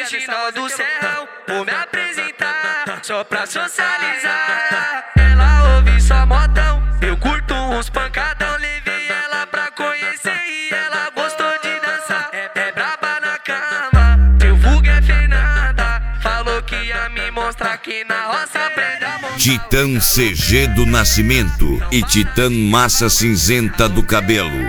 Original do Serrão, vou me apresentar só pra socializar. Ela ouve só modão, eu curto uns pancadão. Levei ela pra conhecer e ela gostou de dançar. É braba na cama, teu vulgo é Fernanda. Falou que ia me mostrar que na roça aprende a montar. Titã CG do Nascimento e Titã Massa Cinzenta do Cabelo.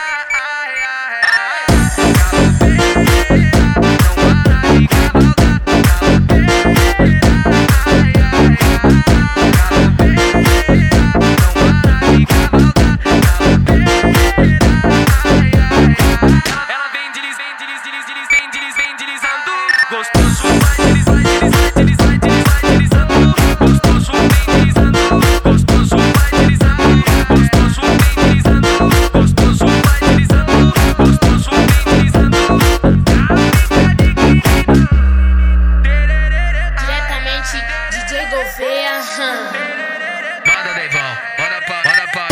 Gostoso vai deslizando, gostoso vem deslizando, gostoso vai deslizando, gostoso vem deslizando, gostoso vai deslizando, gostoso vem deslizando. Diretamente DJ Gouveia. Manda Deivão, manda pra ela.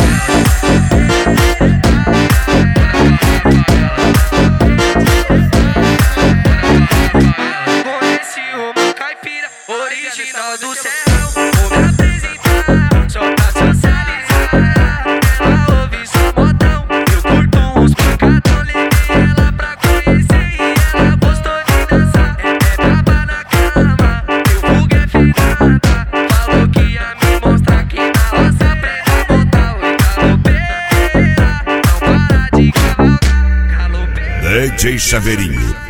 Original do Serrão, vou me apresentar só pra socializar. Ela ouve só modão, eu curto uns pancadão. Levei ela pra conhecer e ela gostou de dançar. É braba na cama, teu vulgo é Fernanda. Falou que ia me mostrar que na roça aprende a montar. Oi, galopeira, não para de cavalgar, galopeira. DJ Chaveirinho.